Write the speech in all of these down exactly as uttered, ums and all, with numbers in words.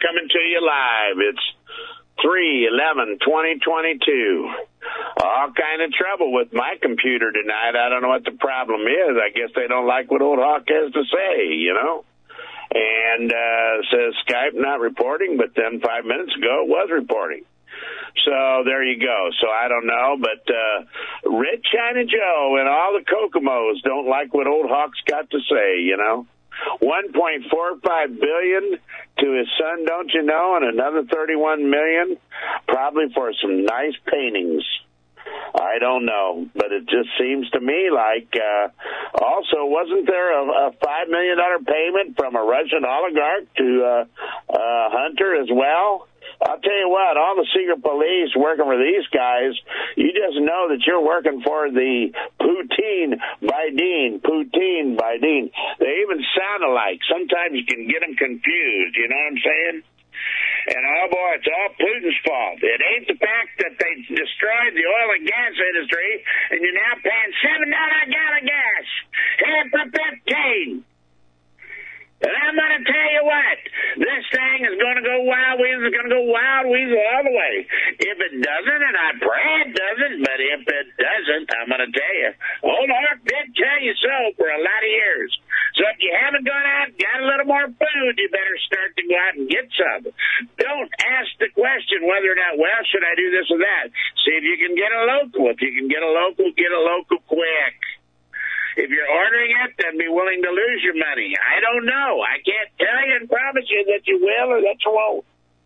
coming to you live. It's three eleven twenty twenty-two. All kind of trouble with my computer tonight. I don't know what the problem is. I guess they don't like what Old Hawk has to say, you know. And uh, says Skype not reporting, but then five minutes ago it was reporting. So there you go. So I don't know, but uh, Red China Joe and all the Kokomos don't like what Old Hawk's got to say, you know. one point four five billion dollars to his son, don't you know, and another thirty-one million dollars probably for some nice paintings. I don't know, but it just seems to me like uh, also wasn't there a, a five million dollars payment from a Russian oligarch to uh, uh, Hunter as well? I'll tell you what, all the secret police working for these guys, you just know that you're working for the Putin Biden, Putin Biden. They even sound alike. Sometimes you can get them confused, you know what I'm saying? And, oh, boy, it's all Putin's fault. It ain't the fact that they destroyed the oil and gas industry, and you're now paying seven dollars a gallon gas. Half for fifteen. And I'm going to tell you what, this thing is going to go wild weasel, it's going to go wild weasel all the way. If it doesn't, and I pray it doesn't, but if it doesn't, I'm going to tell you, Old Hawk did tell you so for a lot of years. So if you haven't gone out and got a little more food, you better start to go out and get some. Don't ask the question whether or not, well, should I do this or that? See if you can get a local. If you can get a local, get a local quick. If you're ordering it, then be willing to lose your money. I don't know. I can't tell you and promise you that you will or that you won't.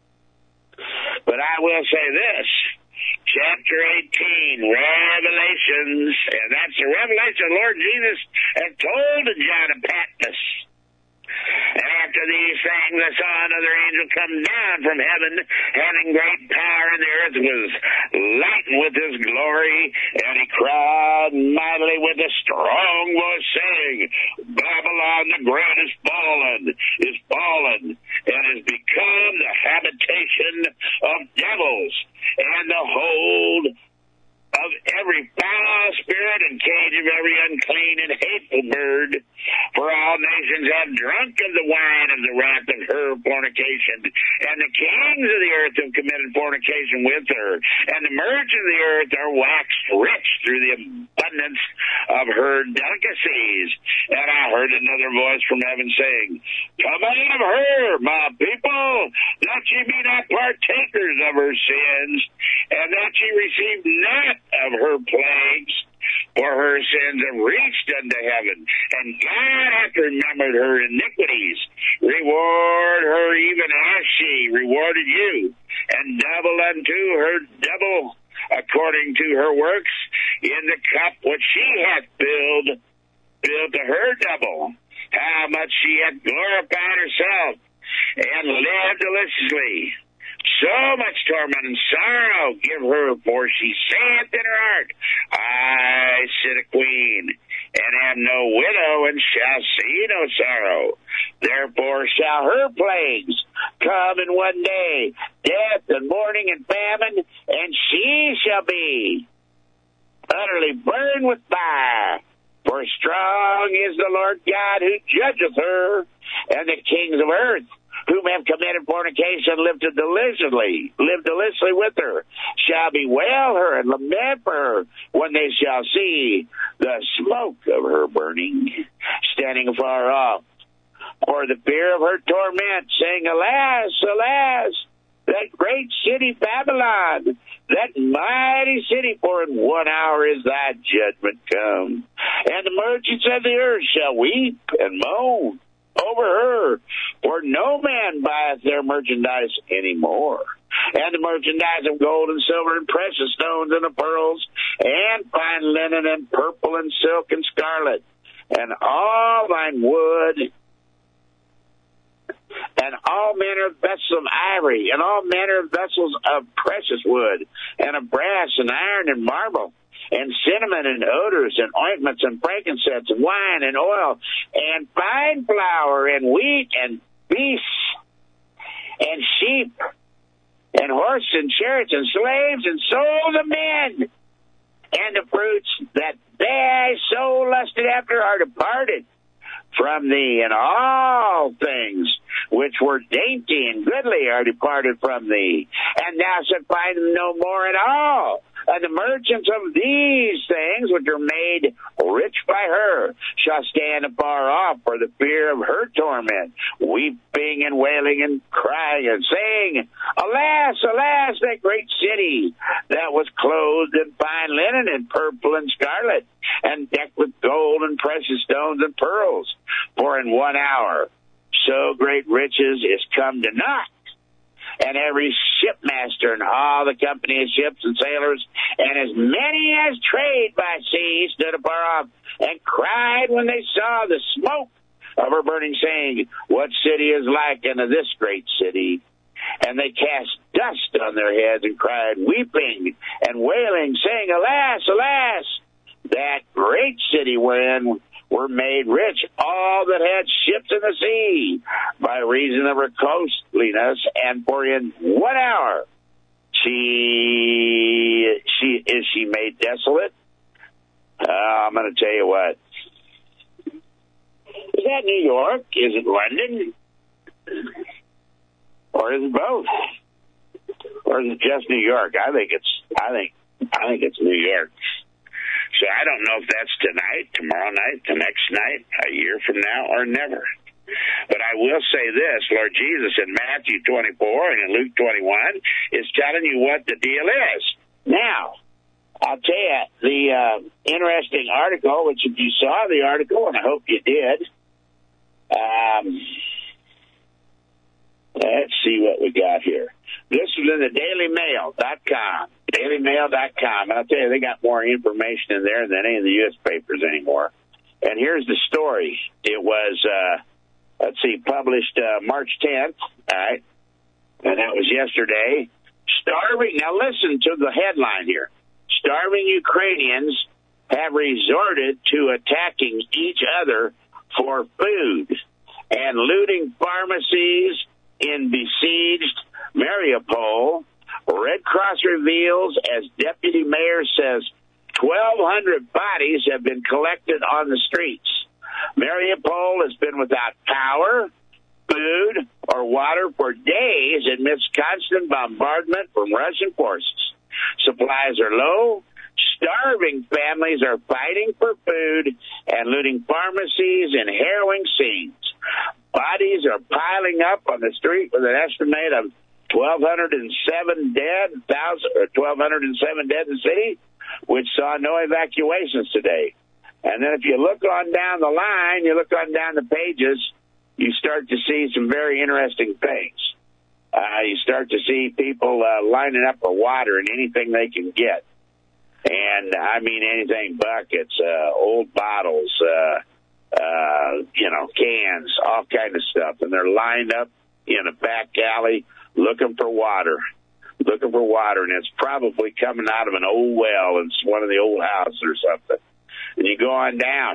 But I will say this. Chapter eighteen, Revelations, and that's the revelation the Lord Jesus had told to John of Patmos. And after these things, I saw another angel come down from heaven, having great power, and the earth was lightened with his glory. And he cried mightily with a strong voice, saying, Babylon the great is fallen, is fallen, and has become the habitation of devils, and the hold of every foul spirit and cage of every unclean and hateful bird. For all nations have drunk of the wine of the wrath of her fornication, and the kings of the earth have committed fornication with her, and the merchants of the earth are waxed rich through the abundance of her delicacies. And I heard another voice from heaven saying, Come out of her, my people, that ye be not partakers of her sins, and that ye receive not of her plagues, for her sins have reached unto heaven, and God hath remembered her iniquities. Reward her even as she rewarded you, and double unto her double according to her works in the cup which she hath filled, filled to her double. How much she hath glorified herself, and lived deliciously. So much torment and sorrow give her, for she saith in her heart, I sit a queen, and am no widow, and shall see no sorrow. Therefore shall her plagues come in one day, death and mourning and famine, and she shall be utterly burned with fire. For strong is the Lord God who judgeth her, and the kings of earth, whom have committed fornication, lived deliciously, lived deliciously with her, shall bewail her and lament for her when they shall see the smoke of her burning, standing afar off. For the fear of her torment, saying, Alas, alas, that great city Babylon, that mighty city, for in one hour is thy judgment come. And the merchants of the earth shall weep and moan over her, for no man buyeth their merchandise any more. And the merchandise of gold and silver and precious stones and of pearls, and fine linen and purple and silk and scarlet, and all thine wood, and all manner of vessels of ivory, and all manner of vessels of precious wood, and of brass and iron and marble, and cinnamon and odors and ointments and frankincense and wine and oil and fine flour and wheat and beasts and sheep and horses and chariots and slaves and souls of men. And the fruits that thy soul lusted after are departed from thee, and all things which were dainty and goodly, are departed from thee, and thou shalt find them no more at all. And the merchants of these things, which are made rich by her, shall stand afar off for the fear of her torment, weeping and wailing and crying and saying, Alas, alas, that great city that was clothed in fine linen and purple and scarlet, and decked with gold and precious stones and pearls. For in one hour so great riches is come to naught. And every shipmaster and all the company of ships and sailors, and as many as trade by sea, stood afar off and cried when they saw the smoke of her burning, saying, What city is like unto this great city? And they cast dust on their heads and cried, weeping and wailing, saying, Alas, alas, that great city wherein were made rich all that had ships in the sea by reason of her costliness, and for in one hour she she is she made desolate. Uh, I'm going to tell you what. Is that New York? Is it London? Or is it both? Or is it just New York? I think it's I think I think it's New York. So I don't know if that's tonight, tomorrow night, the next night, a year from now, or never. But I will say this, Lord Jesus in Matthew twenty-four and in Luke twenty-one is telling you what the deal is. Now, I'll tell you, the uh, interesting article, which if you saw the article, and I hope you did, um, let's see what we got here. This is in the daily mail dot com, daily mail dot com. And I'll tell you, they got more information in there than any of the U S papers anymore. And here's the story. It was, uh, let's see, published uh, March tenth, all right, and that was yesterday. Starving, now listen to the headline here. Starving Ukrainians have resorted to attacking each other for food and looting pharmacies in besieged Mariupol. Red Cross reveals as deputy mayor says twelve hundred bodies have been collected on the streets. Mariupol has been without power, food, or water for days amidst constant bombardment from Russian forces. Supplies are low. Starving families are fighting for food and looting pharmacies in harrowing scenes. Bodies are piling up on the street with an estimate of twelve oh seven dead, or twelve oh seven dead in the city, which saw no evacuations today. And then if you look on down the line, you look on down the pages, you start to see some very interesting things. Uh, you start to see people uh, lining up for water and anything they can get. And I mean anything, buckets, uh, old bottles, uh, uh, you know, cans, all kind of stuff. And they're lined up in a back alley looking for water, looking for water. And it's probably coming out of an old well in one of the old houses or something. And you go on down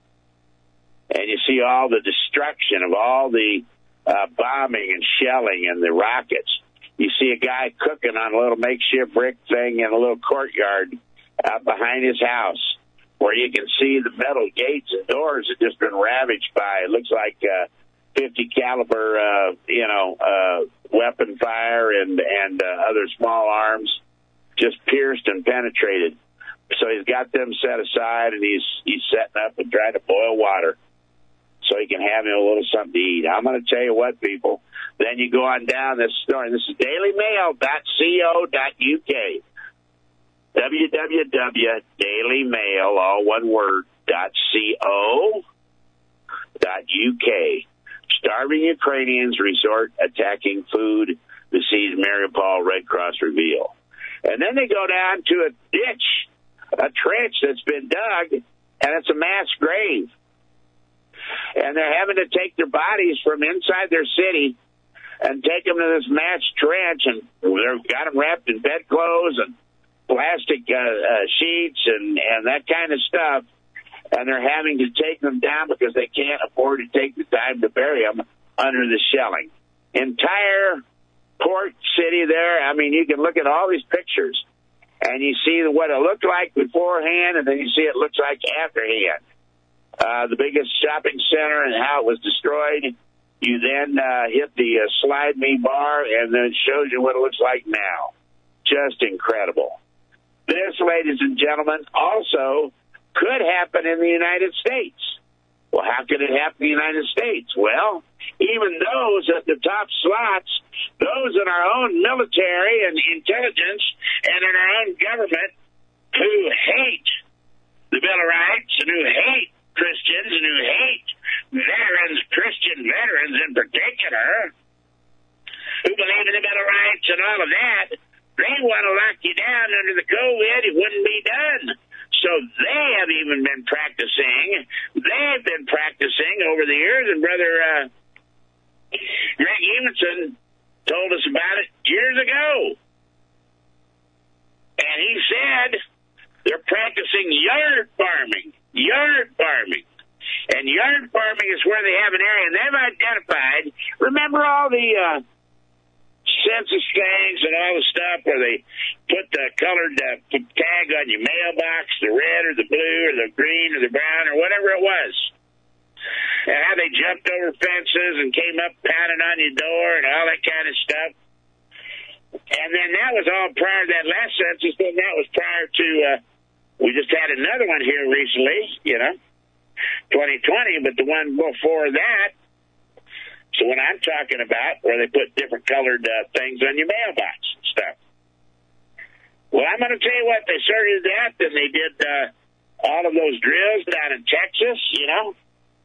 and you see all the destruction of all the uh, bombing and shelling and the rockets. You see a guy cooking on a little makeshift brick thing in a little courtyard out behind his house, where you can see the metal gates and doors have just been ravaged by, it looks like uh, fifty caliber, uh, you know, uh, weapon fire and, and uh, other small arms just pierced and penetrated. So he's got them set aside, and he's he's setting up and trying to boil water so he can have him a little something to eat. I'm going to tell you what, people. Then you go on down this story. This is daily mail dot co dot U K. w w w dot daily mail, all one word, dot co dot U K. Starving Ukrainians resort attacking food, besieged Mariupol, Red Cross reveal. And then they go down to a ditch, a trench that's been dug, and it's a mass grave. And they're having to take their bodies from inside their city and take them to this mass trench, and they've got them wrapped in bedclothes and plastic uh, uh, sheets and, and that kind of stuff. And they're having to take them down because they can't afford to take the time to bury them under the shelling. Entire port city there, I mean, you can look at all these pictures, and you see what it looked like beforehand, and then you see it looks like afterhand. Uh, the biggest shopping center and how it was destroyed. You then uh, hit the uh, slide me bar, and then it shows you what it looks like now. Just incredible. This, ladies and gentlemen, also could happen in the United States. Well, how could it happen in the United States? Well, even those at the top slots, those in our own military and intelligence and in our own government who hate the Bill of Rights and who hate Christians and who hate veterans, Christian veterans in particular, who believe in the Bill of Rights and all of that, they want to lock you down under the COVID. It wouldn't be done. So they have even been practicing. They've been practicing over the years, and Brother uh, Greg Evenson told us about it years ago. And he said they're practicing yard farming, yard farming. And yard farming is where they have an area, and they've identified, remember all the uh, census things and all the stuff where they put the colored uh, tag on your mailbox, the red or the blue or the green or the brown or whatever it was. And how they jumped over fences and came up pounding on your door and all that kind of stuff. And then that was all prior to that last census. Then that was prior to, uh, we just had another one here recently, you know, twenty twenty, but the one before that. So what I'm talking about, where they put different colored uh, things on your mailbox and stuff. Well, I'm going to tell you what, they started that, and they did uh, all of those drills down in Texas, you know.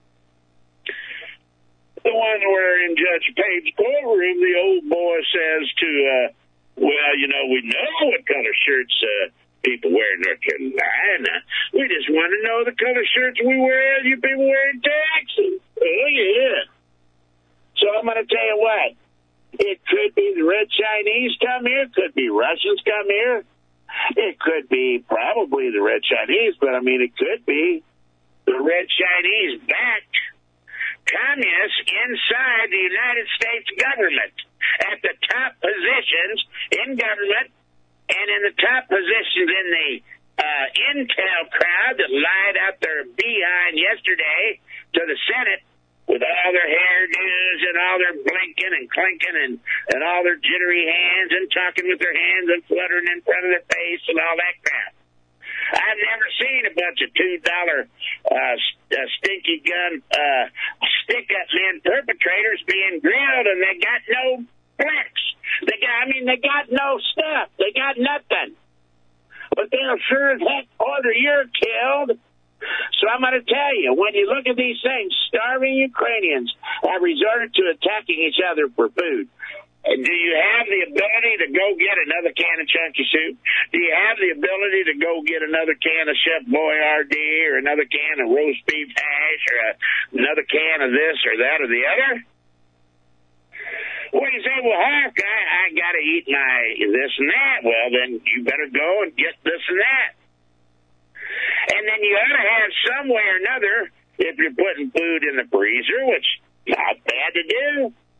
The one where in Judge Page's courtroom, the old boy says to, uh, well, you know, we know what color shirts uh, people wear in North Carolina. We just want to know the color shirts we wear, you people wear in Texas. Oh, yeah. So I'm going to tell you what, it could be the Red Chinese come here, it could be Russians come here, it could be probably the Red Chinese, but I mean it could be the Red Chinese backed communists inside the United States government at the top positions in government and in the top positions in the uh, intel crowd that lied out their behind yesterday to the Senate, with all their hairdos and all their blinking and clinking and, and all their jittery hands and talking with their hands and fluttering in front of their face and all that crap. I've never seen a bunch of two dollar uh, uh, stinky gun uh, stick-up men perpetrators being grilled, and they got no flex. They got, I mean, they got no stuff. They got nothing. But they'll sure as heck order you're killed. So I'm going to tell you, when you look at these things, starving Ukrainians have resorted to attacking each other for food. And do you have the ability to go get another can of chunky soup? Do you have the ability to go get another can of Chef Boyardee or another can of roast beef hash or a, another can of this or that or the other? Well, you say, well, Hawk, I, I got to eat my this and that. Well, then you better go and get this and that. And then you ought to have some way or another, if you're putting food in the freezer, which is not bad to do.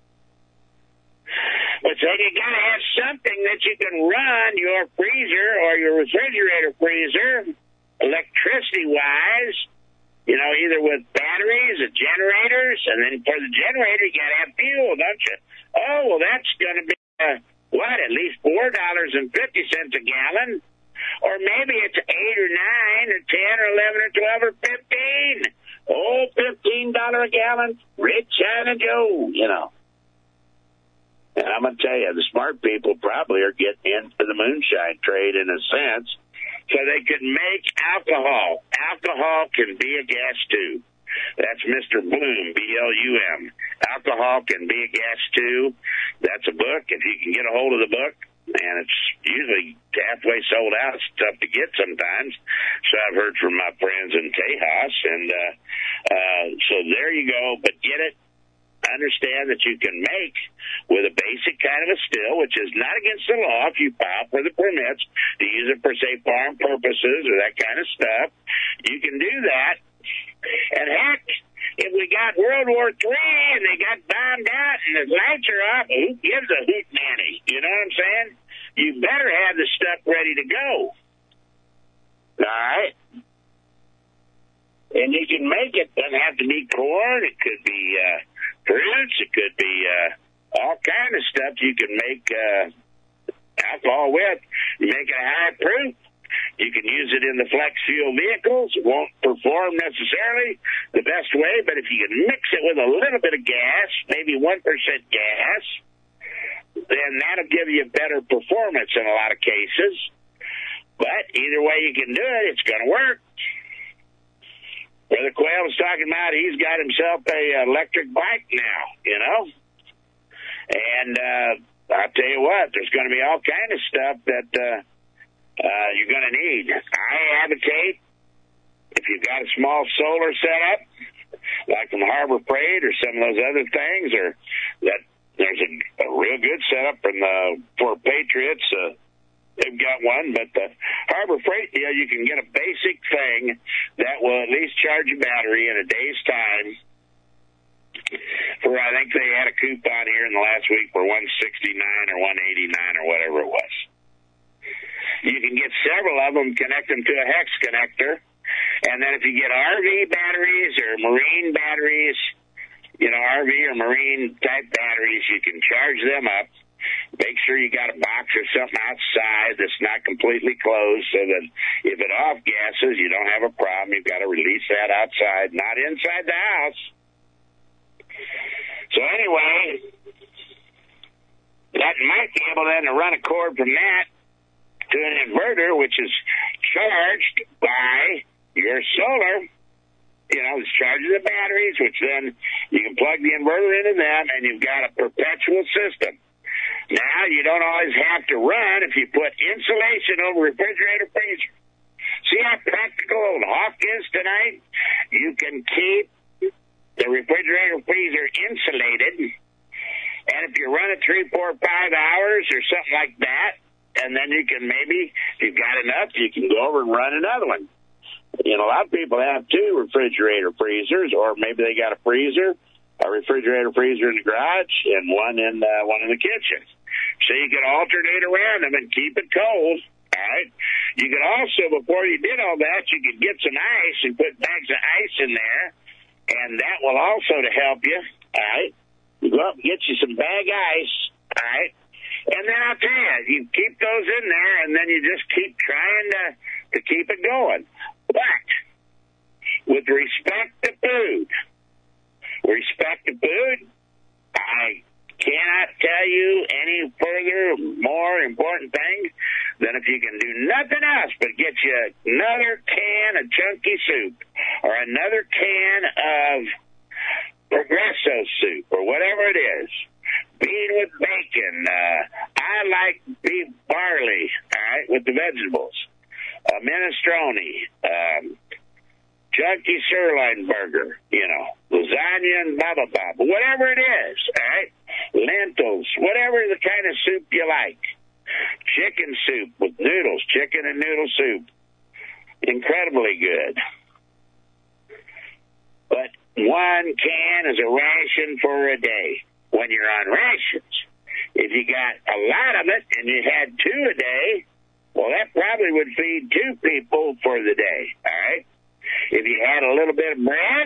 But then you got to have something that you can run your freezer or your refrigerator freezer, electricity-wise, you know, either with batteries or generators. And then for the generator, you got to have fuel, don't you? Oh, well, that's going to be, uh, what, at least four dollars and fifty cents a gallon? Or maybe it's eight or nine or ten or eleven or twelve or fifteen. Oh, fifteen dollars a gallon, Rich China Joe, you know. And I'm going to tell you, the smart people probably are getting into the moonshine trade in a sense, so they can make alcohol. Alcohol can be a gas too. That's Mister Bloom, B L U M. Alcohol can be a gas too. That's a book. If you can get a hold of the book, and it's usually halfway sold out. It's tough to get sometimes. So I've heard from my friends in Tejas. And uh, uh, so there you go. But get it. Understand that you can make with a basic kind of a still, which is not against the law if you file for the permits to use it for, say, farm purposes or that kind of stuff. You can do that. And heck, if we got World War Three and they got bombed out and the lights are off, who gives a hoot nanny? You know what I'm saying? You better have the stuff ready to go. All right? And you can make it. Doesn't have to be corn. It could be uh, fruits. It could be uh, all kind of stuff you can make uh, alcohol with. You make it high proof. You can use it in the flex fuel vehicles. It won't perform necessarily the best way, but if you can mix it with a little bit of gas, maybe one percent gas, then that'll give you better performance in a lot of cases. But either way you can do it, it's going to work. Brother Quail was talking about he's got himself a electric bike now, you know. And uh, I'll tell you what, there's going to be all kind of stuff that uh, uh, you're going to need. I advocate, if you've got a small solar setup, like from Harbor Freight or some of those other things, or that there's a, a real good setup from the for Patriots. Uh, they've got one, but the Harbor Freight deal, you can get a basic thing that will at least charge a battery in a day's time. For I think they had a coupon here in the last week for one sixty-nine or one eighty-nine or whatever it was. You can get several of them, connect them to a hex connector, and then if you get R V batteries or marine batteries, you know, R V or marine type batteries, you can charge them up. Make sure you got a box or something outside that's not completely closed so that if it off gases, you don't have a problem. You've got to release that outside, not inside the house. So anyway, that might be able then to run a cord from that to an inverter, which is charged by your solar. You know, it's charging the batteries, which then you can plug the inverter into them, and you've got a perpetual system. Now, you don't always have to run if you put insulation over refrigerator freezer. See how practical old Hawk is tonight? You can keep the refrigerator freezer insulated, and if you run it three, four, five hours or something like that, and then you can maybe, if you've got enough, you can go over and run another one. You know, a lot of people have two refrigerator freezers, or maybe they got a freezer, a refrigerator freezer in the garage, and one in uh, one in the kitchen. So you can alternate around them and keep it cold. All right. You could also, before you did all that, you could get some ice and put bags of ice in there, and that will also to help you. All right. You go up and get you some bag ice. All right. And then I'll tell you, you keep those in there, and then you just keep trying to to keep it going. But with respect to food, respect to food, I cannot tell you any further, more important thing than if you can do nothing else but get you another can of chunky soup or another can of Progresso soup or whatever it is. Bean with bacon. Uh, I like beef barley, all right, with the vegetables. Uh, minestrone. Um, chunky sirloin burger, you know, lasagna and blah, blah, blah. But whatever it is, all right, lentils, whatever the kind of soup you like. Chicken soup with noodles, chicken and noodle soup. Incredibly good. But one can is a ration for a day when you're on rations. If you got a lot of it and you had two a day, well, that probably would feed two people for the day, all right? If you had a little bit of bread,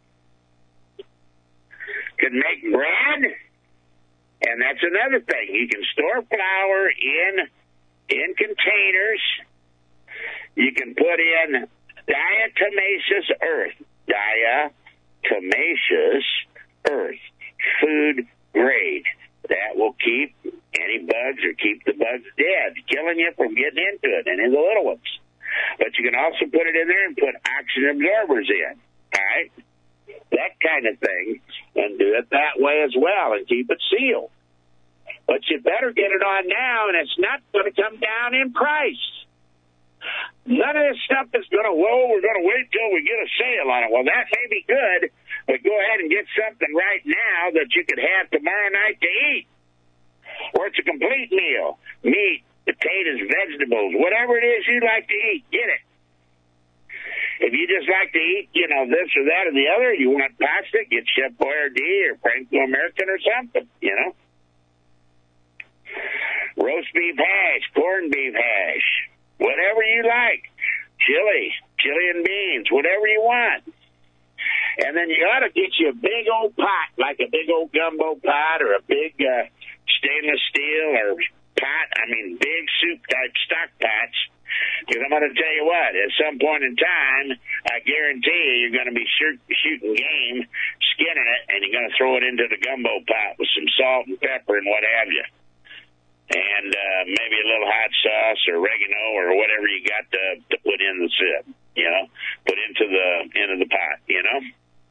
could make bread, and that's another thing. You can store flour in in containers. You can put in diatomaceous earth, diatomaceous earth, food grade. That will keep any bugs or keep the bugs dead, killing you from getting into it, any of the little ones. But you can also put it in there and put oxygen absorbers in, all right? That kind of thing, and do it that way as well and keep it sealed. But you better get it on now, and it's not going to come down in price. None of this stuff is going to, whoa, we're going to wait till we get a sale on it. Well, that may be good, but go ahead and get something right now that you could have tomorrow night to eat. Or it's a complete meal. Meat, potatoes, vegetables, whatever it is you like to eat, get it. If you just like to eat, you know, this or that or the other, you want pasta, get Chef Boyardee or Franco-American or something, you know. Roast beef hash, corned beef hash, whatever you like. Chili, chili and beans, whatever you want. And then you ought to get you a big old pot, like a big old gumbo pot or a big uh, stainless steel or pot. I mean, big soup-type stock pots. Because I'm going to tell you what, at some point in time, I guarantee you you're going to be shoot, shooting game, skinning it, and you're going to throw it into the gumbo pot with some salt and pepper and what have you. And uh, maybe a little hot sauce or oregano or whatever you got to, to put in the sip, you know, put into the into the pot, you know.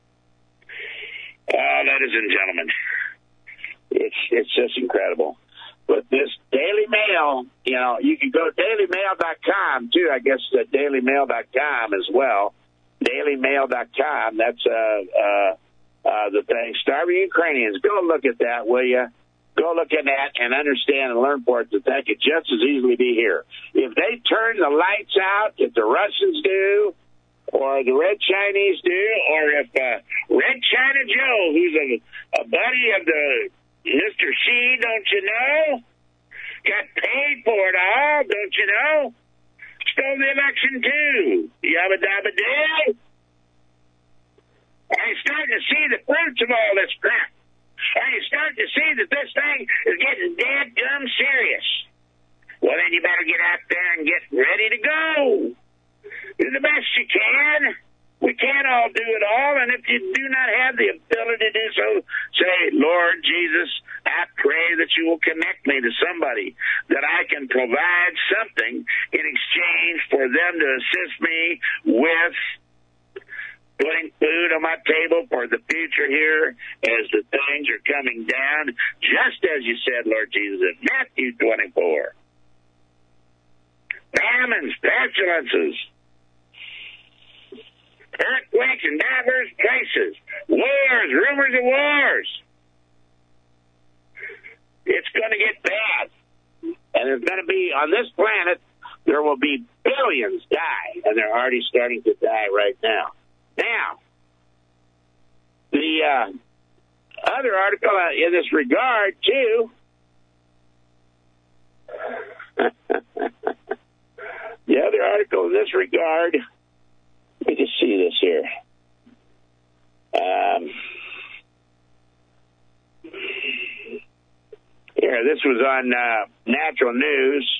Oh, ladies and gentlemen, it's it's just incredible. But this Daily Mail, you know, you can go to daily mail dot com, too. I guess uh, daily mail dot com as well. daily mail dot com, that's uh, uh, uh, the thing. Starving Ukrainians, go look at that, will you? Go look at that and understand and learn for it that that could just as easily be here. If they turn the lights out, if the Russians do, or the Red Chinese do, or if uh, Red China Joe, who's a, a buddy of the Mister Xi, don't you know? Got paid for it all, don't you know? Stole the election, too. Yabba dabba day. Are you starting to see the fruits of all this crap? Are you starting to see that this thing is getting dead gum serious? Well, then you better get out there and get ready to go. Do the best you can. We can't all do it all, and if you do not have the ability to do so, say, Lord Jesus, I pray that you will connect me to somebody that I can provide something in exchange for them to assist me with putting food on my table for the future here as the things are coming down, just as you said, Lord Jesus, in Matthew twenty-four. Famines, pestilences, earthquakes in diverse places, wars, rumors of wars. It's going to get bad. And there's going to be, on this planet, there will be billions die, and they're already starting to die right now. Now, the uh, other article uh, in this regard, too, the other article in this regard, let me just see this here. Um, here, this was on uh, Natural News.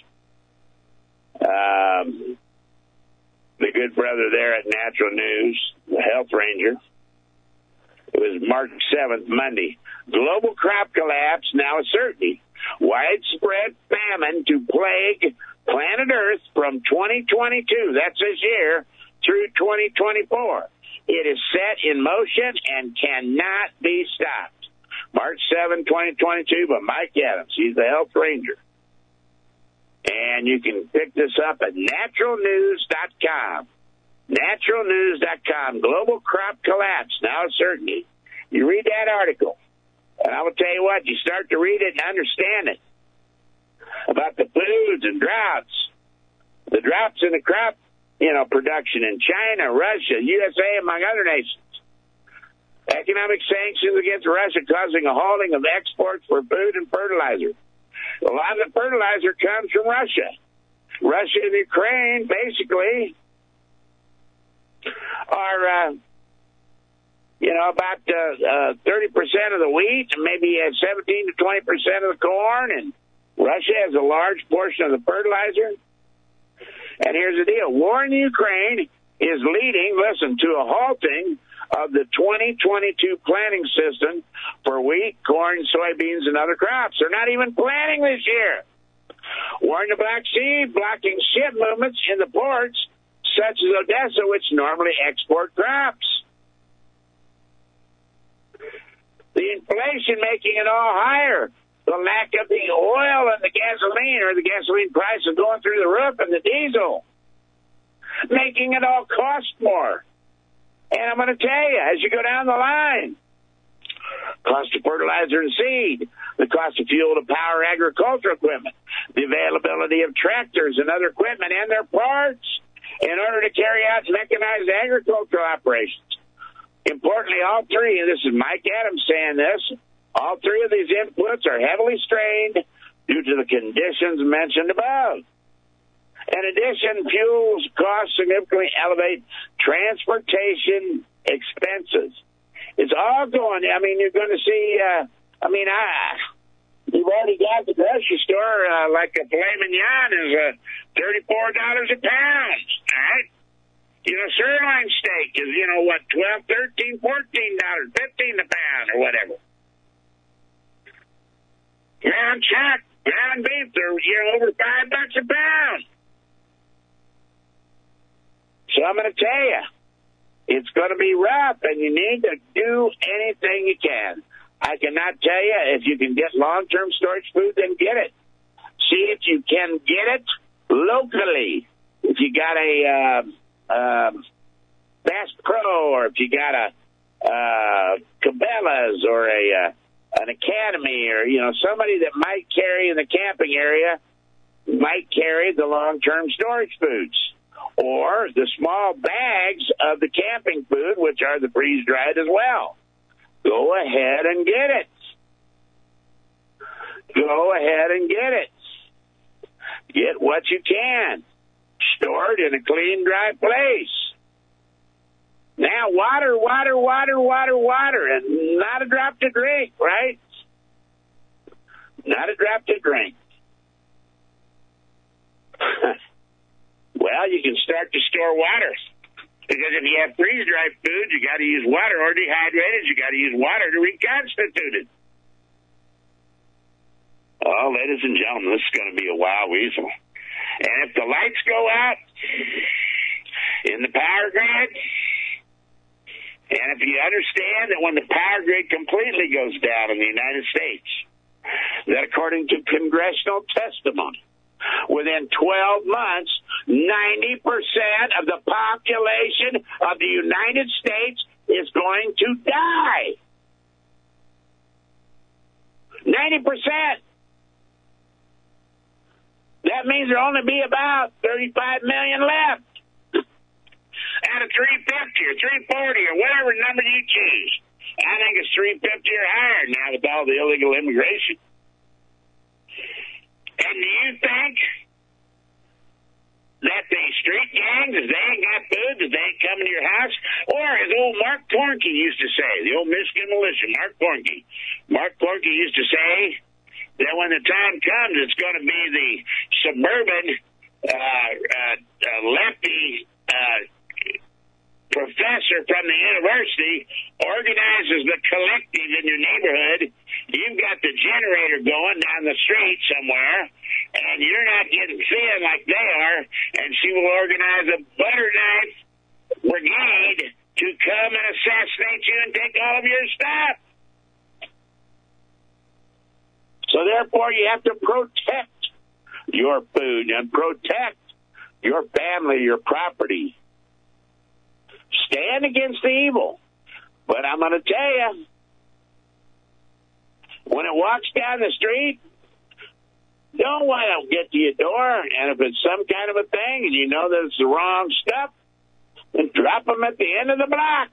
Um, the good brother there at Natural News, the health ranger. It was March seventh, Monday. Global crop collapse now a certainty. Widespread famine to plague planet Earth from twenty twenty-two, that's this year, through twenty twenty-four. It is set in motion and cannot be stopped. March seventh, twenty twenty-two by Mike Adams. He's the health ranger. And you can pick this up at natural news dot com. natural news dot com. Global crop collapse, now a certainty. You read that article, and I will tell you what, you start to read it and understand it about the foods and droughts, the droughts in the crop, you know, production in China, Russia, U S A, among other nations. Economic sanctions against Russia causing a halting of exports for food and fertilizer. A lot of the fertilizer comes from Russia. Russia and Ukraine, basically, are, uh, you know, about uh, uh, thirty percent of the wheat and maybe uh, seventeen to twenty percent of the corn. And Russia has a large portion of the fertilizer. And here's the deal. War in Ukraine is leading, listen, to a halting of the twenty twenty-two planting season for wheat, corn, soybeans, and other crops. They're not even planting this year. War in the Black Sea, blocking ship movements in the ports, such as Odessa, which normally export crops. The inflation making it all higher. The lack of the oil and the gasoline, or the gasoline price is going through the roof, and the diesel, making it all cost more. And I'm going to tell you, as you go down the line, cost of fertilizer and seed, the cost of fuel to power agricultural equipment, the availability of tractors and other equipment and their parts in order to carry out mechanized agricultural operations. Importantly, all three, and this is Mike Adams saying this, all three of these inputs are heavily strained due to the conditions mentioned above. In addition, fuels costs significantly elevate transportation expenses. It's all going. I mean, you're going to see. Uh, I mean, I. You've already got the grocery store, uh, like a filet mignon is uh, thirty-four dollars a pound, all right? You know, sirloin steak is, you know, what, twelve, thirteen, fourteen dollars, fifteen a pound or whatever. Ground chuck, ground beef, they're, you know, over five bucks a pound. So I'm going to tell you, it's going to be rough, and you need to do anything you can. I cannot tell you, if you can get long-term storage food, then get it. See if you can get it locally. If you got a uh, uh, Bass Pro, or if you got a uh, Cabela's, or a uh, an Academy, or, you know, somebody that might carry in the camping area might carry the long-term storage foods. Or the small bags of the camping food, which are the freeze-dried as well. Go ahead and get it. Go ahead and get it. Get what you can. Store it in a clean, dry place. Now, water, water, water, water, water, and not a drop to drink, right? Not a drop to drink. Well, you can start to store water. Because if you have freeze-dried food, you got to use water, or dehydrated, you got to use water to reconstitute it. Oh, ladies and gentlemen, this is going to be a wild weasel. And if the lights go out in the power grid, and if you understand that when the power grid completely goes down in the United States, that according to congressional testimony, within twelve months, ninety percent of the population of the United States is going to die. ninety percent. That means there'll only be about thirty-five million left out of three fifty or three forty or whatever number you choose. I think it's three fifty or higher now with all the illegal immigration. And do you think that the street gangs, if they ain't got food, that they ain't coming to your house? Or as old Mark Pornke used to say, the old Michigan militia, Mark Pornke. Mark Pornke used to say that when the time comes, it's going to be the suburban uh, uh, uh, lefty uh, professor from the university organizes the collective in your neighborhood. You've got the generator going down the street somewhere, and you're not getting thin like they are, and she will organize a butter knife brigade to come and assassinate you and take all of your stuff. So therefore, you have to protect your food and protect your family, your property. Stand against the evil. But I'm going to tell you, when it walks down the street, don't let it get to your door. And if it's some kind of a thing and you know that it's the wrong stuff, then drop them at the end of the block.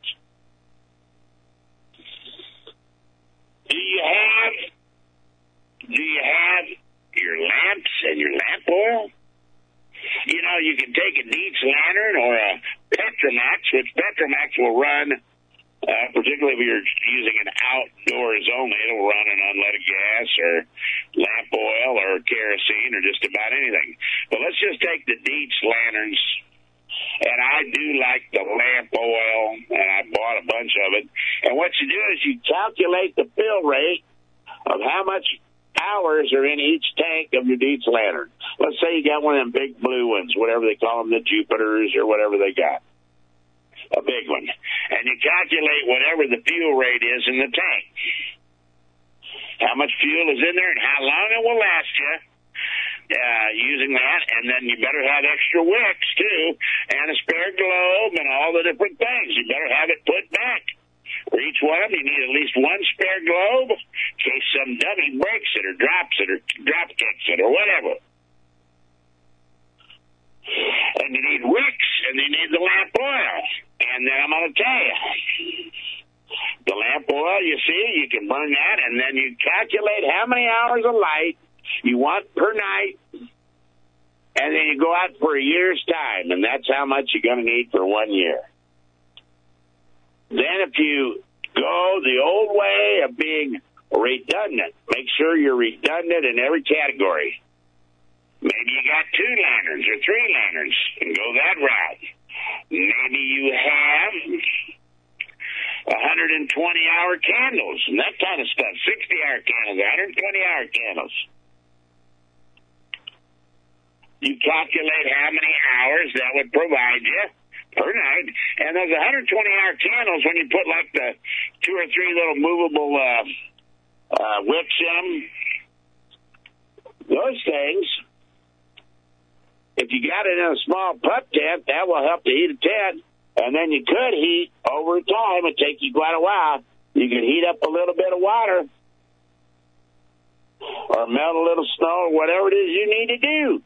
Do you have, do you have your lamps and your lamp oil? You know, you can take a Dietz lantern or a Petromax, which Petromax will run, uh, particularly if you're using an outdoors only, it'll run an unleaded gas or lamp oil or kerosene or just about anything. But let's just take the Dietz lanterns, and I do like the lamp oil, and I bought a bunch of it. And what you do is you calculate the fill rate of how much hours are in each tank of your Dietz lantern. Let's say you got one of them big blue ones, whatever they call them, the Jupiters or whatever they got. A big one. And you calculate whatever the fuel rate is in the tank. How much fuel is in there and how long it will last you uh, using that. And then you better have extra wicks, too, and a spare globe and all the different things. You better have it put back. For each one of them, you need at least one spare globe in case some dummy breaks it or drops it or drop kicks it or whatever. And you need wicks, and you need the lamp oil. And then I'm going to tell you, the lamp oil, you see, you can burn that, and then you calculate how many hours of light you want per night, and then you go out for a year's time, and that's how much you're going to need for one year. Then if you Go the old way of being redundant. Make sure you're redundant in every category. Maybe you got two lanterns or three lanterns and go that route. Maybe you have one hundred twenty hour candles and that kind of stuff, sixty hour candles, one hundred twenty hour candles. You calculate how many hours that would provide you per night. And those one hundred twenty hour candles, when you put like the two or three little movable uh, uh, wicks in them, those things, if you got it in a small pup tent, that will help to heat a tent. And then you could heat over time. It'd take you quite a while. You could heat up a little bit of water or melt a little snow or whatever it is you need to do.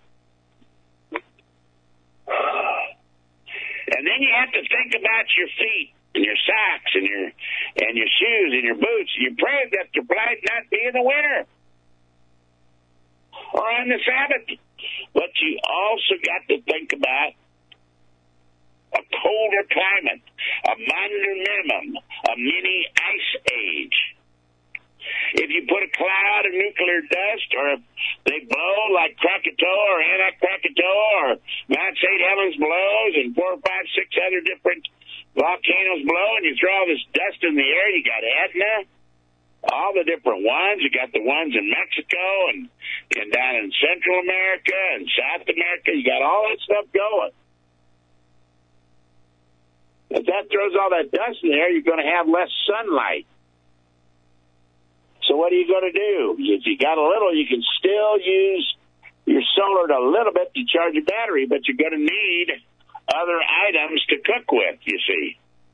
And then you have to think about your feet and your socks and your and your shoes and your boots. You pray that your blight not be in the winter or on the Sabbath. But you also got to think about a colder climate, a minor minimum, a mini ice age. If you put a cloud of nuclear dust, or if they blow like Krakatoa or Anti-Krakatoa or Mount Saint Helens blows and four, five, six other different volcanoes blow, and you throw all this dust in the air, you got Etna, all the different ones. You got the ones in Mexico and, and down in Central America and South America. You got all that stuff going. If that throws all that dust in there, you're going to have less sunlight. So what are you going to do? If you got a little, you can still use your solar a little bit to charge your battery, but you're going to need other items to cook with, you see.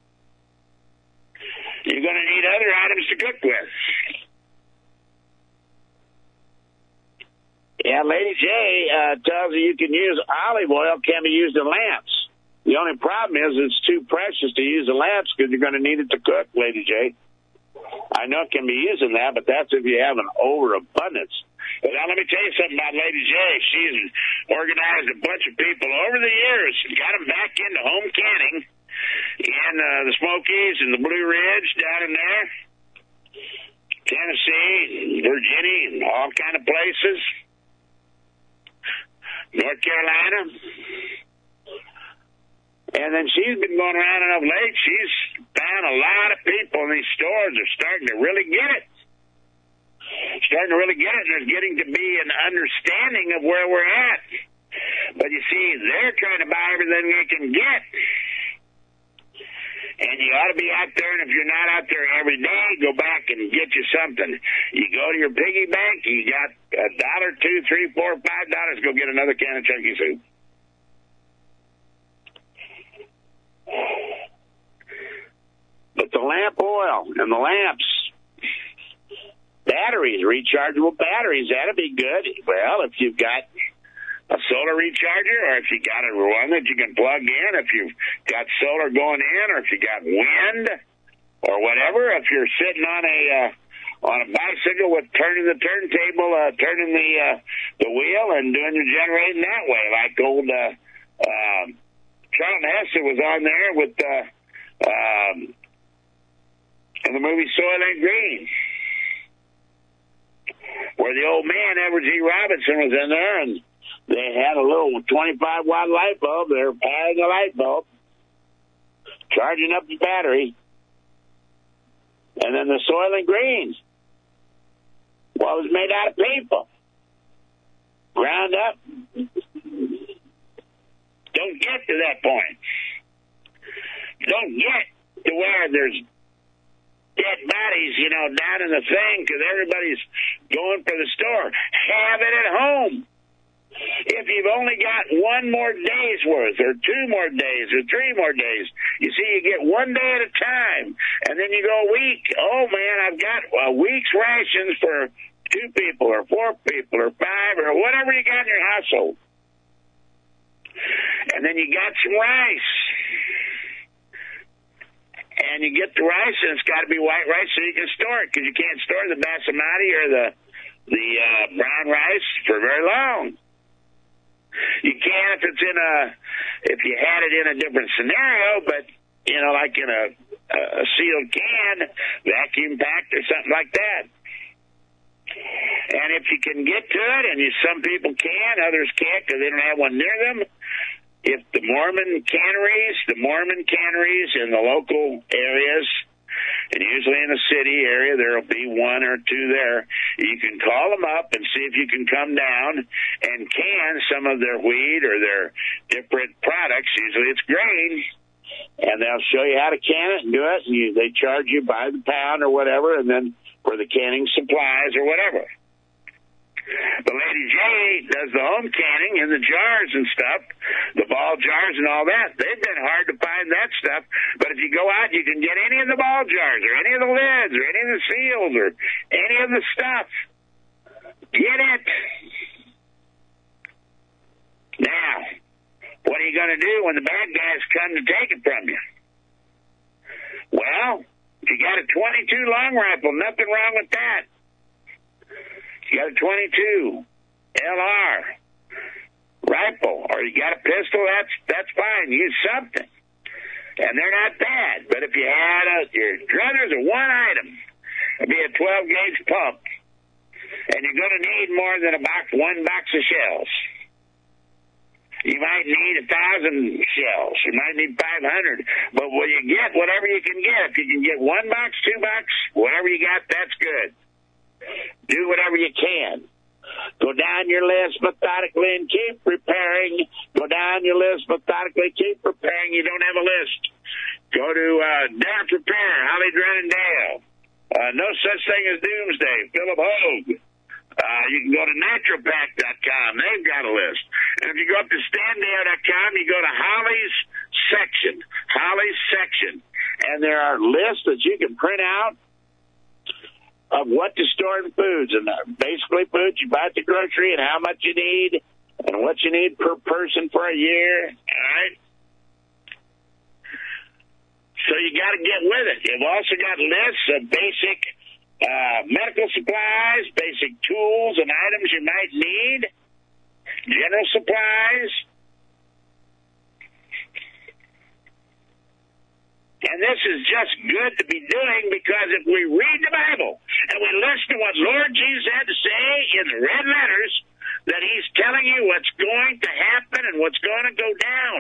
You're going to need other items to cook with. Yeah, Lady J uh, tells you you can use olive oil, can be used in lamps. The only problem is it's too precious to use in lamps because you're going to need it to cook, Lady J. I know it can be used in that, but that's if you have an overabundance. And now let me tell you something about Lady J. She's organized a bunch of people over the years, got them back into home canning in uh, the Smokies and the Blue Ridge down in there, Tennessee, Virginia, and all kind of places, North Carolina. And then she's been going around enough late, she's found a lot of people in these stores are starting to really get it. Starting to really get it. There's getting to be an understanding of where we're at. But you see, they're trying to buy everything they can get. And you ought to be out there, and if you're not out there every day, go back and get you something. You go to your piggy bank, you got a dollar, two, three, four, five dollars, go get another can of chunky soup. But the lamp oil and the lamps, batteries, rechargeable batteries, that'd be good. Well, if you've got a solar recharger, or if you got a one that you can plug in, if you've got solar going in, or if you got wind, or whatever, if you're sitting on a uh, on a bicycle with turning the turntable, uh, turning the uh, the wheel, and doing your generating that way, like old uh, uh, Charlton Heston was on there with uh, um, in the movie Soylent Green, where the old man, Edward G. Robinson, was in there, and they had a little twenty-five watt light bulb. They were powering a light bulb, charging up the battery. And then the Soylent Green, well, it was made out of people. Ground up. Don't get to that point. Don't get to where there's dead bodies, you know, down in the thing because everybody's going for the store. Have it at home. If you've only got one more day's worth, or two more days, or three more days, you see, you get one day at a time, and then you go a week. Oh, man, I've got a week's rations for two people, or four people, or five, or whatever you got in your household. And then you got some rice. And you get the rice, and it's got to be white rice so you can store it, because you can't store the basmati or the, the uh, brown rice for very long. You can if it's in a, if you had it in a different scenario, but you know, like in a, a sealed can, vacuum packed or something like that. And if you can get to it, and you, some people can, others can't because they don't have one near them, if the Mormon canneries, the Mormon canneries in the local areas, and usually in the city area, there will be one or two there, you can call them up and see if you can come down and can some of their wheat or their different products. Usually it's grain, and they'll show you how to can it and do it, and you, they charge you by the pound or whatever, and then for the canning supplies or whatever. But Lady J does the home canning in the jars and stuff, the ball jars and all that. They've been hard to find that stuff. But if you go out, you can get any of the ball jars or any of the lids or any of the seals or any of the stuff. Get it. Now, what are you going to do when the bad guys come to take it from you? Well, if you got a twenty-two long rifle, nothing wrong with that. You got a twenty-two L R rifle, or you got a pistol, that's that's fine. Use something. And they're not bad. But if you had a, your druthers are one item, it'd be a twelve gauge pump. And you're going to need more than a box, one box of shells. You might need a thousand shells. You might need five hundred. But will you get whatever you can get? If you can get one box, two box, whatever you got, that's good. Do whatever you can. Go down your list methodically and keep preparing. Go down your list methodically, keep preparing. You don't have a list. Go to uh, Dare Prepare, Holly Drennan Dale. Uh, no such thing as Doomsday, Philip Hogue. Uh, you can go to naturopath dot com. They've got a list. And if you go up to standale dot com, you go to Holly's section. Holly's section. And there are lists that you can print out of what to store in foods, and basically foods you buy at the grocery and how much you need and what you need per person for a year, all right? So you got to get with it. You've also got lists of basic uh, medical supplies, basic tools and items you might need, general supplies. And this is just good to be doing because if we read the Bible and we listen to what Lord Jesus had to say in the red letters, that he's telling you what's going to happen and what's going to go down.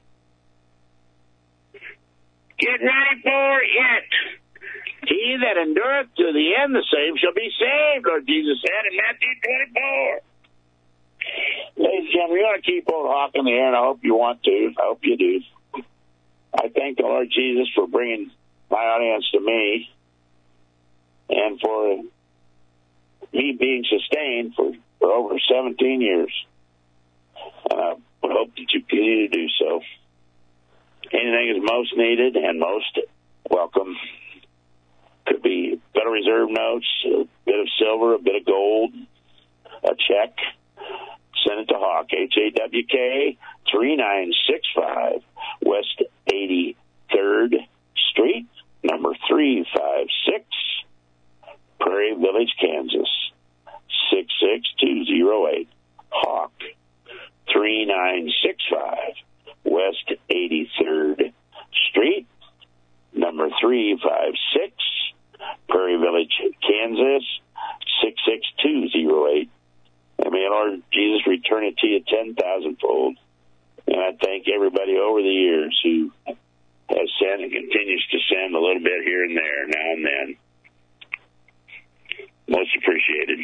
Get ready for it. He that endureth to the end, the same shall be saved, Lord Jesus said in Matthew twenty-four. Ladies and gentlemen, you want to keep old Hawk in the air, and I hope you want to. I hope you do. I thank the Lord Jesus for bringing my audience to me and for me being sustained for, for over seventeen years. And I would hope that you continue to do so. Anything is most needed and most welcome. Could be Federal Reserve notes, a bit of silver, a bit of gold, a check. Send it to Hawk, H A W K, three nine six five, West eighty-third Street, number three five six, Prairie Village, Kansas, six six two zero eight. Hawk, three nine six five, West eighty-third Street, number three five six, Prairie Village, Kansas, six six two zero eight. And may Lord Jesus return it to you ten thousand-fold. And I thank everybody over the years who has sent and continues to send a little bit here and there, now and then. Most appreciated.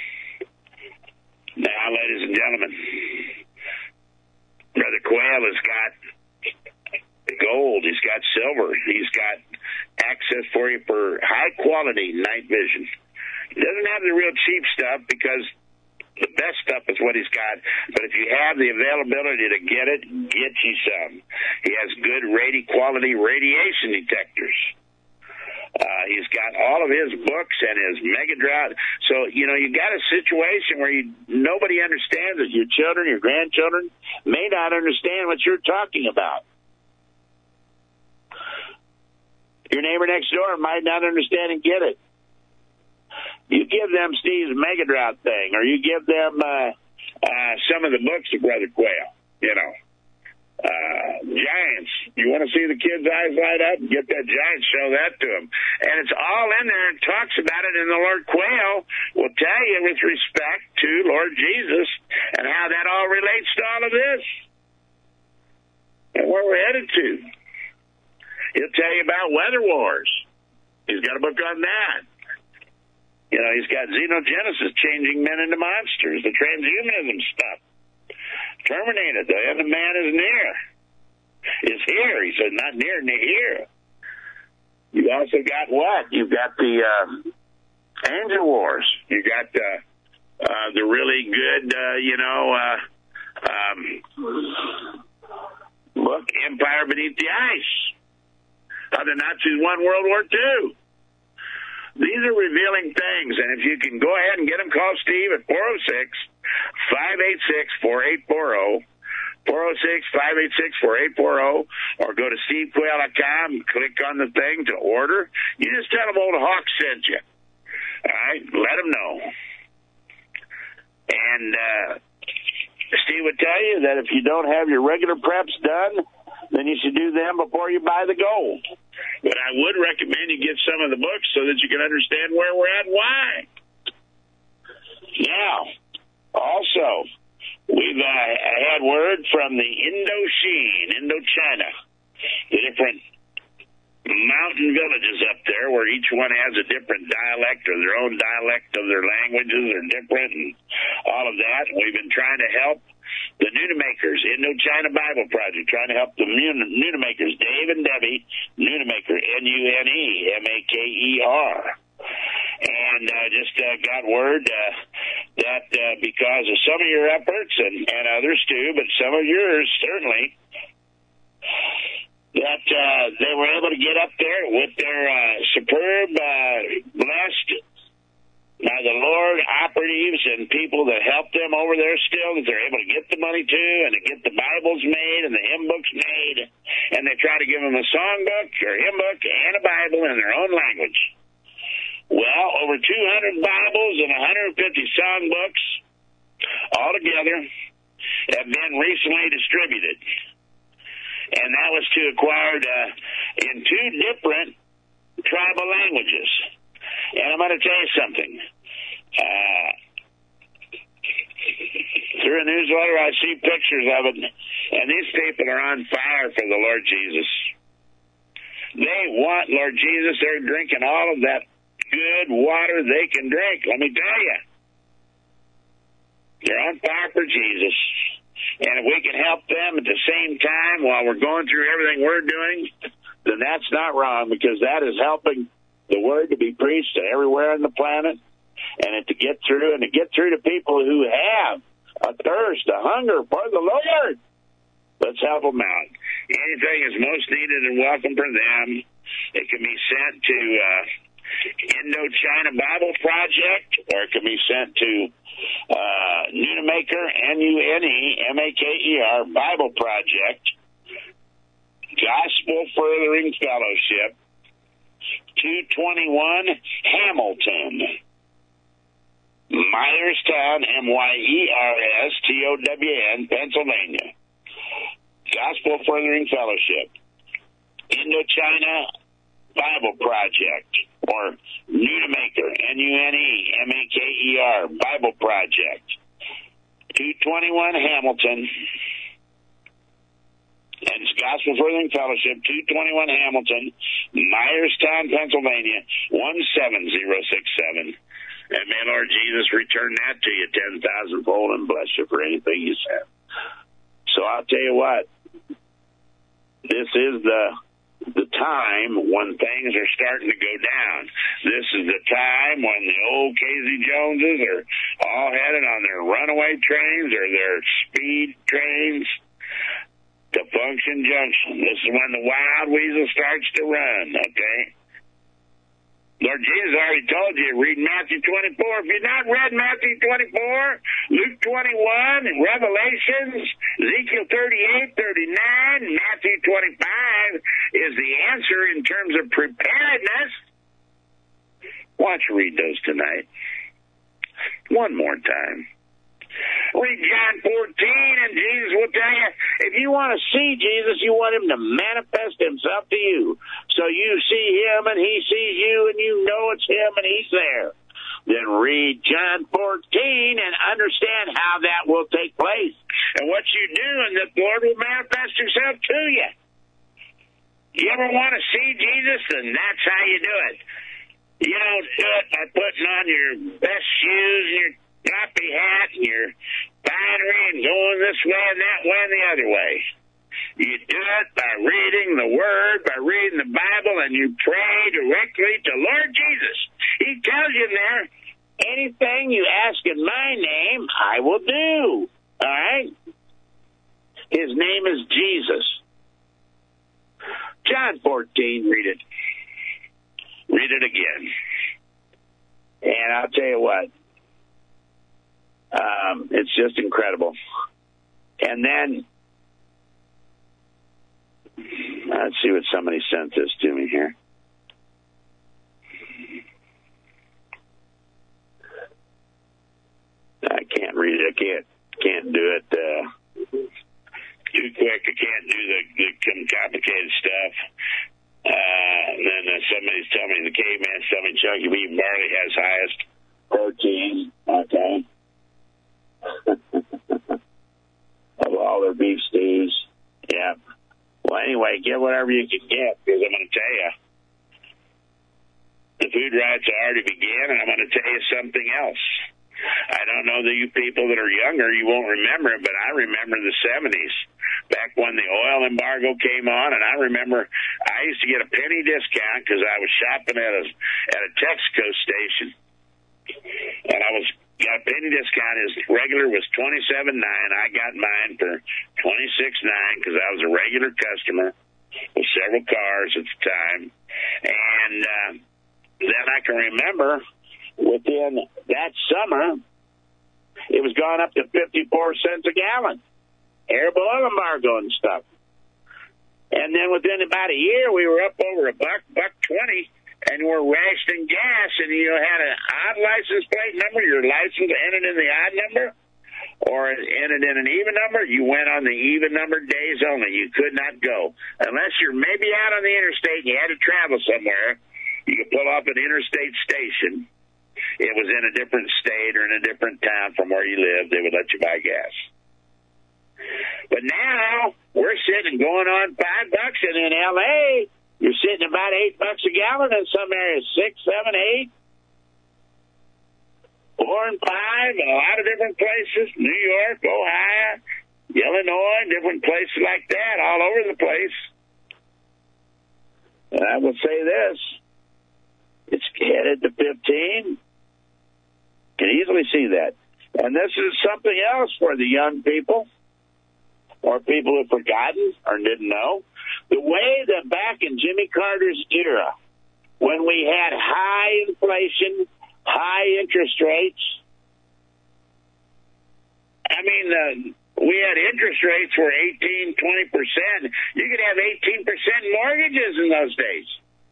Now, ladies and gentlemen, Brother Quayle has got gold. He's got silver. He's got access for you for high-quality night vision. He doesn't have the real cheap stuff because the best stuff is what he's got, but if you have the availability to get it, get you some. He has good radi- quality radiation detectors. Uh, he's got all of his books and his mega drought. So, you know, you got a situation where you, nobody understands it. Your children, your grandchildren may not understand what you're talking about. Your neighbor next door might not understand and get it. You give them Steve's Mega Drought thing, or you give them uh, uh, some of the books of Brother Quayle, you know. Uh, Giants, you want to see the kids' eyes light up? Get that giant, show that to them. And it's all in there and talks about it, and the Lord Quail will tell you with respect to Lord Jesus and how that all relates to all of this and where we're headed to. He'll tell you about weather wars. He's got a book on that. You know, he's got xenogenesis, changing men into monsters, the transhumanism stuff. Terminated, the end of man is near. Is here. He said, not near, near here. You also got what? You've got the uh, angel wars. You got uh, uh, the really good, uh, you know, uh, um, book, Empire Beneath the Ice. How the Nazis won World War Two. These are revealing things, and if you can go ahead and get them, call Steve at four oh six, five eight six, four eight four zero, four oh six, five eight six, four eight four zero, or go to steve quail dot com, click on the thing to order. You just tell them Old Hawk sent you. All right? Let them know. And uh, Steve would tell you that if you don't have your regular preps done, then you should do them before you buy the gold. But I would recommend you get some of the books so that you can understand where we're at and why. Now, also, we've uh, had word from the Indochine, Indochina, the different mountain villages up there where each one has a different dialect or their own dialect of their languages are different and all of that. We've been trying to help the Nunamakers, Indochina Bible Project, trying to help the Nunamakers, Dave and Debbie Nunamaker, N U N E M A K E R. And I uh, just uh, got word uh, that uh, because of some of your efforts, and, and others too, but some of yours certainly, that uh, they were able to get up there with their uh, superb, uh, blessed by the Lord operatives and people that help them over there still, that they're able to get the money to and to get the Bibles made and the hymn books made. And they try to give them a songbook or hymn book and a Bible in their own language. Well, over two hundred Bibles and one hundred fifty songbooks altogether have been recently distributed. And that was to acquired uh, in two different tribal languages. And I'm going to tell you something. Uh, through a newsletter, I see pictures of it, and these people are on fire for the Lord Jesus. They want Lord Jesus. They're drinking all of that good water they can drink. Let me tell you. They're on fire for Jesus. And if we can help them at the same time while we're going through everything we're doing, then that's not wrong, because that is helping the word to be preached to everywhere on the planet, and to get through, and to get through to people who have a thirst, a hunger for the Lord. Let's help them out. Anything is most needed and welcome for them. It can be sent to uh, Indochina Bible Project, or it can be sent to uh, Nunamaker, N U N E M A K E R, Bible Project, Gospel Furthering Fellowship, two twenty-one Hamilton, Myerstown, M Y E R S T O W N, Pennsylvania. Gospel Furthering Fellowship, Indochina Bible Project, or Nunamaker, N U N E M A K E R, Bible Project, two twenty-one Hamilton, and it's Gospel Furthering Fellowship, two twenty-one Hamilton, Myerstown, Pennsylvania, one seven zero six seven. And may Lord Jesus return that to you ten thousand fold and bless you for anything you said. So I'll tell you what, this is the the time when things are starting to go down. This is the time when the old Casey Joneses are all headed on their runaway trains or their speed trains to Function Junction. This is when the wild weasel starts to run, okay? Lord Jesus already told you, read Matthew twenty-four. If you've not read Matthew twenty-four, Luke twenty-one, Revelations, Ezekiel thirty-eight, thirty-nine, Matthew twenty-five is the answer in terms of preparedness. Why don't you read those tonight? One more time. Read John fourteen, and Jesus will tell you, if you want to see Jesus, you want him to manifest himself to you. So you see him, and he sees you, and you know it's him, and he's there. Then read John fourteen and understand how that will take place. And what you do, and the Lord will manifest himself to you. You ever want to see Jesus? Then that's how you do it. You don't do it by putting on your best shoes and your floppy hat and your finery and going this way and that way and the other way. You do it by reading the Word, by reading the Bible, and you pray directly to Lord Jesus. He tells you there, anything you ask in my name, I will do. All right? His name is Jesus. John fourteen, read it. Read it again. And I'll tell you what, um, it's just incredible. And then, let's see what somebody sent this to me here. I can't read it. I can't, can't do it uh, too quick. I can't do the, the complicated stuff. Uh, and then uh, somebody's telling me the caveman's telling me chunky beef and barley has highest protein, okay, of all their beef stews. Yeah. Well, anyway, get whatever you can get, because I'm going to tell you, the food riots already began, and I'm going to tell you something else. I don't know that you people that are younger, you won't remember it, but I remember the seventies, back when the oil embargo came on, and I remember I used to get a penny discount because I was shopping at a at a Texaco station, and I was got a penny discount. His regular was twenty-seven nine. I got mine for twenty-six nine because I was a regular customer with several cars at the time, and uh, then I can remember within that summer, it was gone up to fifty-four cents a gallon. Arab oil embargo and stuff. And then within about a year, we were up over a buck, buck twenty, and we're rationing gas, and you had an odd license plate number, your license ended in the odd number, or it ended in an even number, you went on the even number days only. You could not go. Unless you're maybe out on the interstate and you had to travel somewhere, you could pull off an interstate station. It was in a different state or in a different town from where you lived. They would let you buy gas. But now we're sitting going on five bucks, and in L A you're sitting about eight bucks a gallon. In some areas, six, seven, eight, four and five. In a lot of different places, New York, Ohio, Illinois, different places like that, all over the place. And I will say this: it's headed to fifteen. Can easily see that. And this is something else for the young people, or people who've forgotten or didn't know. The way that back in Jimmy Carter's era, when we had high inflation, high interest rates, I mean, uh, we had interest rates were eighteen, twenty percent. You could have eighteen percent mortgages in those days.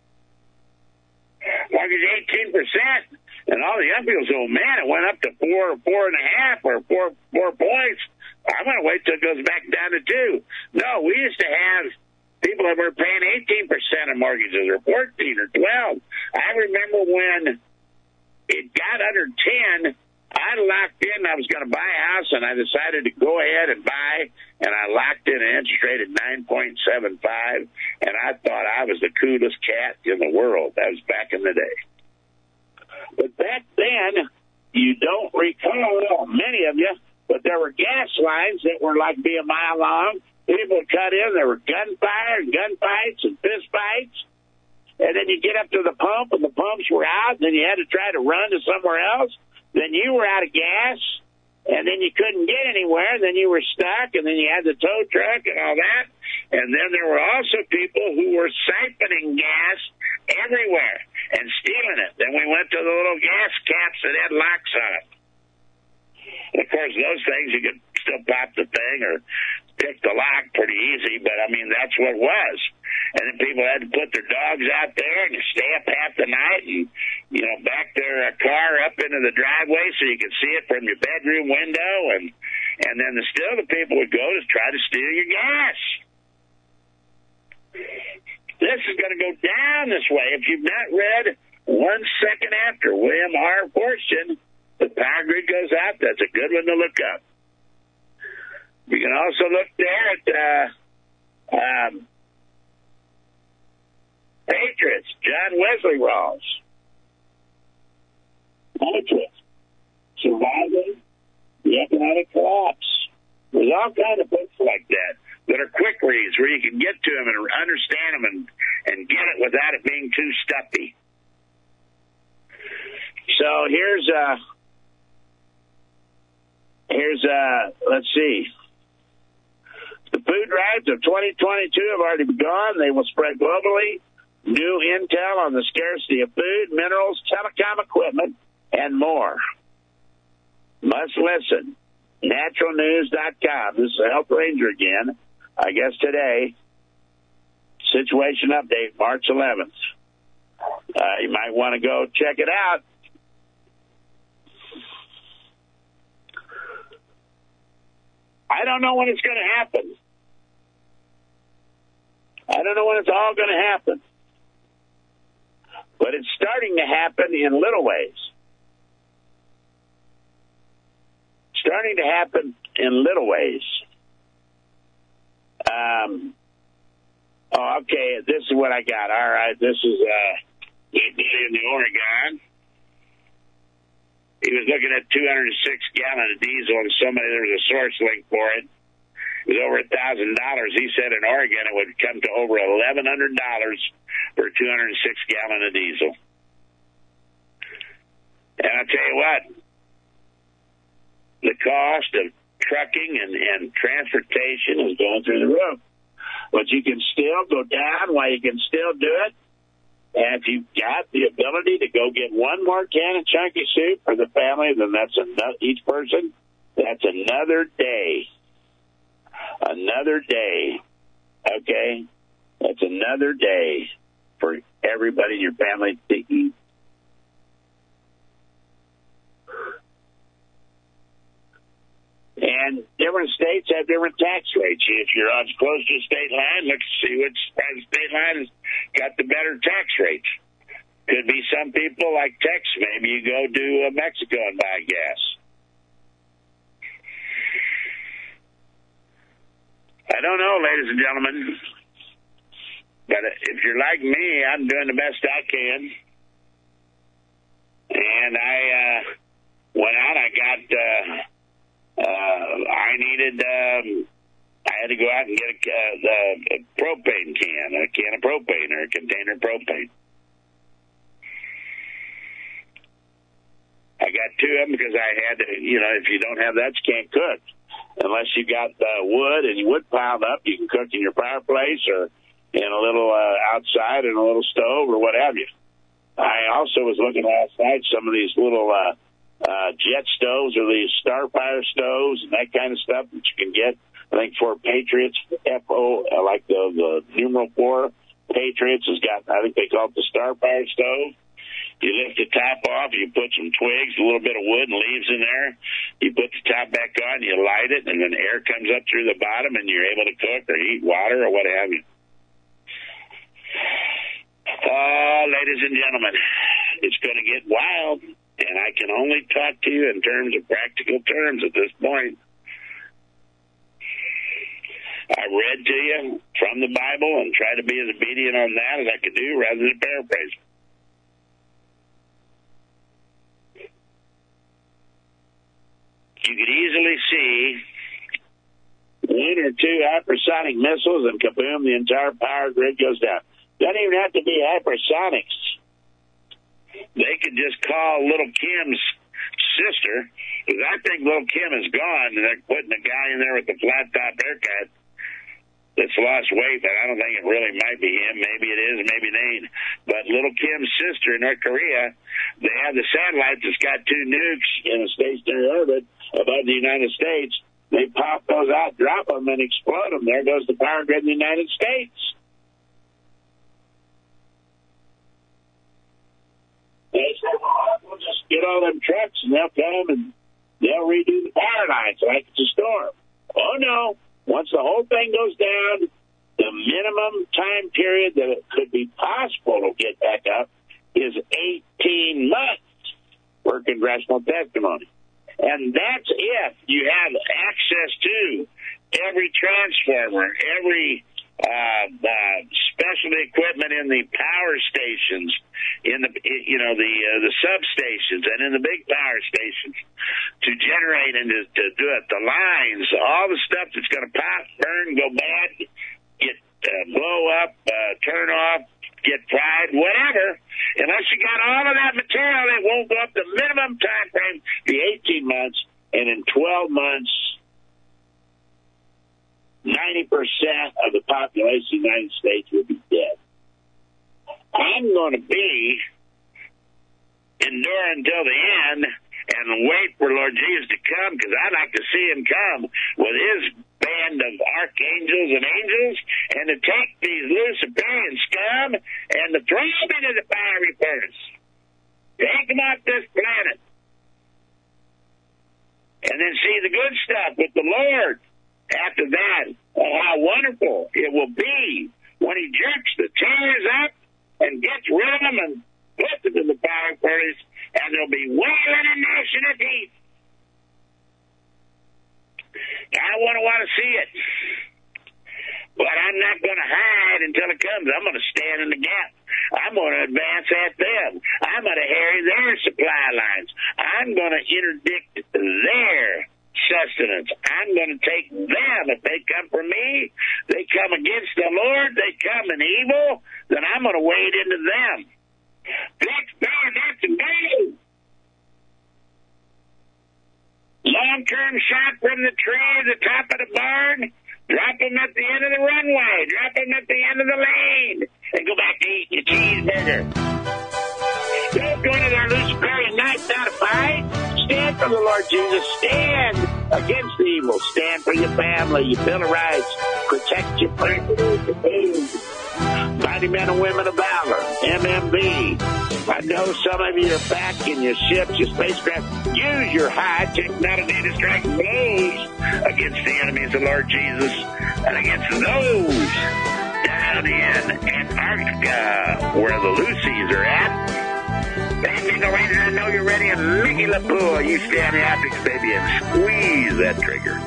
Mortgage eighteen percent. And all the young people say, oh, man, it went up to four, four and a half or four, four points. I'm going to wait till it goes back down to two. No, we used to have people that were paying eighteen percent of mortgages or fourteen or twelve. I remember when it got under ten, I locked in. I was going to buy a house, and I decided to go ahead and buy, and I locked in an interest rate at nine point seven five, and I thought I was the coolest cat in the world. That was back in the day. But back then, you don't recall, many of you, but there were gas lines that were like be a mile long. People would cut in. There were gunfire and gunfights and fist fights. And then you get up to the pump, and the pumps were out, and then you had to try to run to somewhere else. Then you were out of gas, and then you couldn't get anywhere, and then you were stuck, and then you had the tow truck and all that. And then there were also people who were siphoning gas everywhere and stealing it. Then we went to the little gas caps that had locks on it. And of course, those things, you could still pop the thing or pick the lock pretty easy, but, I mean, that's what it was. And then people had to put their dogs out there and stay up half the night and, you know, back their uh, car up into the driveway so you could see it from your bedroom window. And And then the, still the people would go to try to steal your gas. This is going to go down this way. If you've not read One Second After, William R. Forstchen, The Power Grid Goes Out, that's a good one to look up. You can also look there at uh, um, Patriots, John Wesley Rawls. Patriots, Surviving the Economic Collapse. There's all kinds of books like that that are quick reads where you can get to them and understand them and, and get it without it being too stuffy. So here's, uh, here's, uh, let's see. The food drives of twenty twenty-two have already begun. They will spread globally. New intel on the scarcity of food, minerals, telecom equipment, and more. Must listen. natural news dot com. This is a Health Ranger again. I guess today, situation update, March eleventh. Uh, you might want to go check it out. I don't know when it's going to happen. I don't know when it's all going to happen. But it's starting to happen in little ways. Starting to happen in little ways. Um, oh, okay, this is what I got. All right, this is uh, in the Oregon. He was looking at two hundred six gallons of diesel, and somebody, there was a source link for it. It was over one thousand dollars. He said in Oregon it would come to over eleven hundred dollars for two hundred six gallons of diesel. And I'll tell you what, the cost of trucking and, and transportation is going through the roof. But you can still go down while you can still do it. And if you've got the ability to go get one more can of chunky soup for the family, then that's another, each person, that's another day. Another day. Okay? That's another day for everybody in your family to eat. And different states have different tax rates. If you're on close to the state line, look to see which state line has got the better tax rates. Could be some people like Texas. Maybe you go to uh, Mexico and buy gas. I don't know, ladies and gentlemen. But if you're like me, I'm doing the best I can. And I uh, went out, I got... Uh, Uh, I needed, um, I had to go out and get a, uh, a propane can, a can of propane or a container of propane. I got two of them because I had to, you know, if you don't have that, you can't cook. Unless you got uh, wood and wood piled up, you can cook in your fireplace or in a little uh, outside in a little stove or what have you. I also was looking last night, some of these little, uh, Uh, jet stoves or these Starfire stoves and that kind of stuff that you can get. I think for Patriots, F O, uh, like the, the numeral four, Patriots has got, I think they call it the Starfire stove. You lift the top off, you put some twigs, a little bit of wood and leaves in there. You put the top back on, you light it, and then air comes up through the bottom, and you're able to cook or heat water or what have you. Oh, ladies and gentlemen, it's going to get wild. And I can only talk to you in terms of practical terms at this point. I read to you from the Bible and try to be as obedient on that as I could do rather than paraphrase. You could easily see one or two hypersonic missiles and kaboom, the entire power grid goes down. Doesn't even have to be hypersonics. They could just call Little Kim's sister, because I think Little Kim is gone, and they're putting a guy in there with the flat-top haircut that's lost weight, but I don't think it really might be him. Maybe it is, maybe it ain't. But Little Kim's sister in North Korea, they have the satellite that's got two nukes in a stationary orbit above the United States. They pop those out, drop them, and explode them. There goes the power grid in the United States. They said, well, we'll just get all them trucks and they'll come and they'll redo the power lines like it's a storm. Oh, no. Once the whole thing goes down, the minimum time period that it could be possible to get back up is eighteen months for congressional testimony. And that's if you have access to every transformer, every uh, uh, special equipment in the power stations, in the you know the uh, the substations, and in the big power stations to generate and to, to do it. The lines, all the stuff that's going to pop, burn, go bad, get uh, blow up, uh, turn off, get fried, whatever. Unless you got all of that material, it won't go up. The minimum time frame be eighteen months, and in twelve months, ninety percent of the population of the United States will be dead. I'm going to be endure until the end and wait for Lord Jesus to come, because I'd like to see him come with his band of archangels and angels and to take these Luciferian scum and to throw them into the fiery furnace. Take them off this planet. And then see the good stuff with the Lord. After that, oh, how wonderful it will be when he jerks the tears up and gets rid of them and puts them in the fire furnace, and there'll be wailing and gnashing of teeth. I want to want to see it, but I'm not going to hide until it comes. I'm going to stand in the gap. I'm going to advance at them. I'm going to harry their supply lines. I'm going to interdict their sustenance. I'm going to take them. If they come for me, they come against the Lord, they come in evil, then I'm going to wade into them. That's bad. That's a go. Long-term shot from the tree at the top of the barn, drop them at the end of the runway, drop them at the end of the lane, and go back to eating your cheeseburger. Don't go into their Luciferian nights out of fight. Stand for the Lord Jesus. Stand against the evil. Stand for your family, your Bill of Rights. Protect your property. Mighty men and women of valor, M M V. I know some of you are back in your ships, your spacecraft. Use your high technology to strike blows against the enemies of the Lord Jesus and against those down in Antarctica where the Lucy's are at. Baby, go Ranger, I know you're ready, and Mickey LaPool, you stay on the optics, baby, and squeeze that trigger.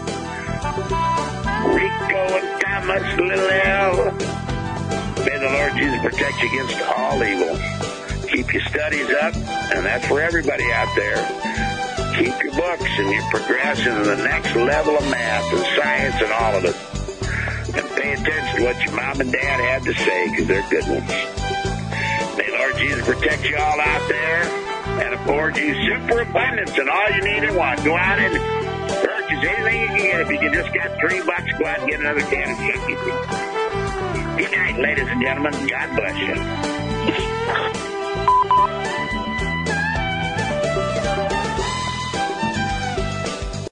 Rico and Thomas, little L. May the Lord Jesus protect you against all evil. Keep your studies up, and that's for everybody out there. Keep your books, and you're progressing to the next level of math and science and all of it. And pay attention to what your mom and dad had to say, because they're good ones. May Lord Jesus protect you all out there and afford you super abundance and all you need and want. Go out and purchase anything you can get. If you can just got three bucks, go out and get another can of Chucky. Good night, ladies and gentlemen. God bless you.